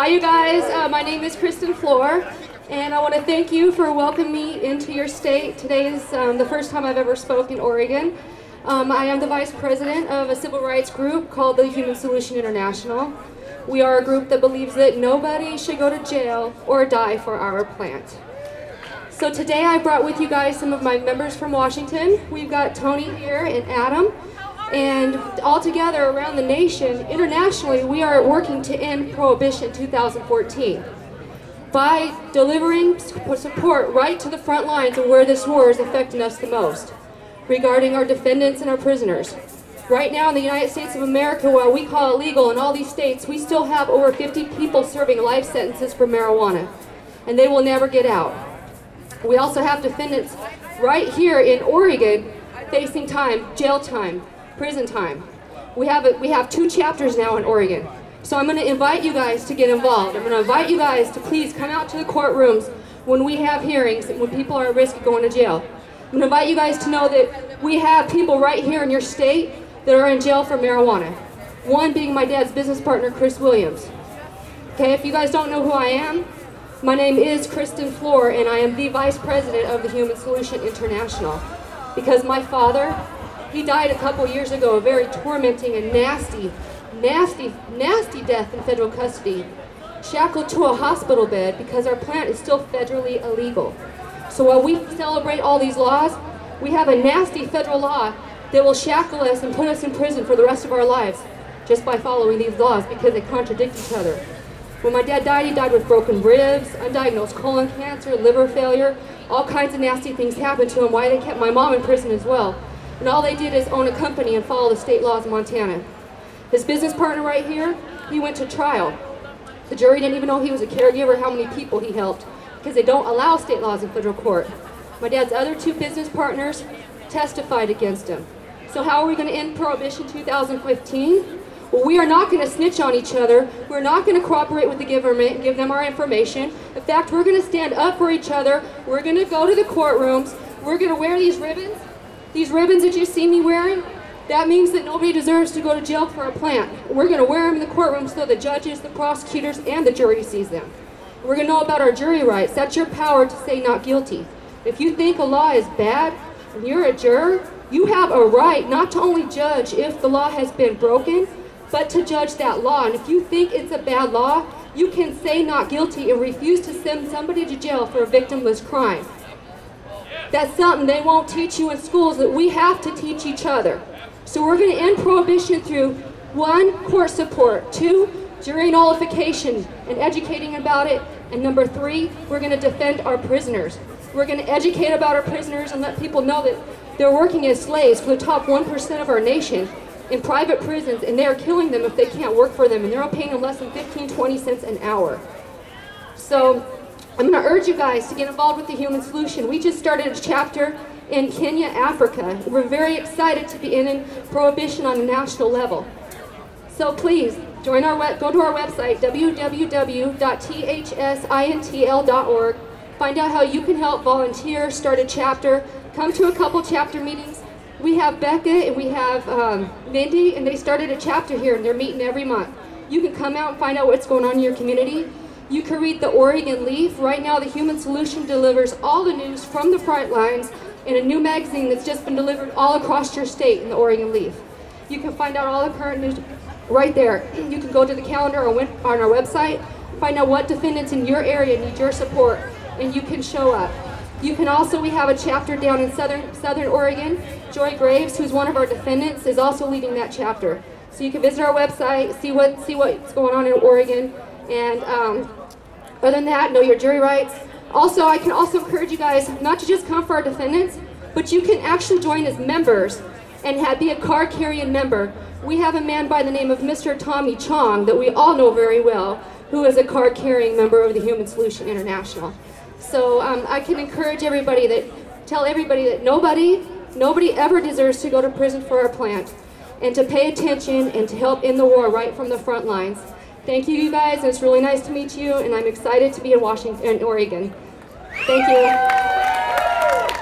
Hi, you guys. My name is Kristen Floor, and I want to thank you for welcoming me into your state. Today is the first time I've ever spoken in Oregon. I am the vice president of a civil rights group called the Human Solution International. We are a group that believes that nobody should go to jail or die for our plant. So today I brought with you guys some of my members from Washington. We've got Tony here and Adam. And all together around the nation, internationally, we are working to end Prohibition 2014 by delivering support right to the front lines of where this war is affecting us the most, regarding our defendants and our prisoners. Right now in the United States of America, while we call it legal in all these states, we still have over 50 people serving life sentences for marijuana, and they will never get out. We also have defendants right here in Oregon facing time, jail time, prison time. We have 2 chapters now in Oregon. So I'm going to invite you guys to get involved. I'm going to invite you guys to please come out to the courtrooms when we have hearings, when people are at risk of going to jail. I'm going to invite you guys to know that we have people right here in your state that are in jail for marijuana. One being my dad's business partner, Chris Williams. Okay, if you guys don't know who I am, my name is Kristen Floor, and I am the vice president of the Human Solution International. Because my father, he died a couple years ago, a very tormenting and nasty death in federal custody, shackled to a hospital bed because our plant is still federally illegal. So while we celebrate all these laws, we have a nasty federal law that will shackle us and put us in prison for the rest of our lives just by following these laws because they contradict each other. When my dad died, he died with broken ribs, undiagnosed colon cancer, liver failure, all kinds of nasty things happened to him, why they kept my mom in prison as well. And all they did is own a company and follow the state laws of Montana. His business partner right here, he went to trial. The jury didn't even know he was a caregiver, how many people he helped, because they don't allow state laws in federal court. My dad's other 2 business partners testified against him. So how are we going to end Prohibition 2015? Well, we are not going to snitch on each other. We're not going to cooperate with the government and give them our information. In fact, we're going to stand up for each other. We're going to go to the courtrooms. We're going to wear these ribbons. These ribbons that you see me wearing, that means that nobody deserves to go to jail for a plant. We're going to wear them in the courtroom so the judges, the prosecutors, and the jury sees them. We're going to know about our jury rights. That's your power to say not guilty. If you think a law is bad and you're a juror, you have a right not to only judge if the law has been broken, but to judge that law. And if you think it's a bad law, you can say not guilty and refuse to send somebody to jail for a victimless crime. That's something they won't teach you in schools that we have to teach each other. So we're going to end Prohibition through 1, court support, 2, jury nullification and educating about it, and number 3, we're going to defend our prisoners. We're going to educate about our prisoners and let people know that they're working as slaves for the top 1% of our nation in private prisons, and they're killing them if they can't work for them, and they're paying them less than 15-20 cents an hour. So I'm going to urge you guys to get involved with the Human Solution. We just started a chapter in Kenya, Africa. We're very excited to be ending Prohibition on a national level. So please, go to our website, www.thsintl.org. Find out how you can help volunteer, start a chapter, come to a couple chapter meetings. We have Becca and we have Mindy, and they started a chapter here, and they're meeting every month. You can come out and find out what's going on in your community. You can read the Oregon Leaf. Right now, the Human Solution delivers all the news from the front lines in a new magazine that's just been delivered all across your state in the Oregon Leaf. You can find out all the current news right there. You can go to the calendar on our website, find out what defendants in your area need your support, and you can show up. You can also, we have a chapter down in Southern Oregon. Joy Graves, who's one of our defendants, is also leading that chapter. So you can visit our website, see what's going on in Oregon, and other than that, know your jury rights. Also, I can also encourage you guys not to just come for our defendants, but you can actually join as members and be a card-carrying member. We have a man by the name of Mr. Tommy Chong that we all know very well, who is a card-carrying member of the Human Solution International. So I can encourage tell everybody that nobody ever deserves to go to prison for our plant, and to pay attention and to help end the war right from the front lines. Thank you, guys, and it's really nice to meet you, and I'm excited to be in Oregon. Thank you.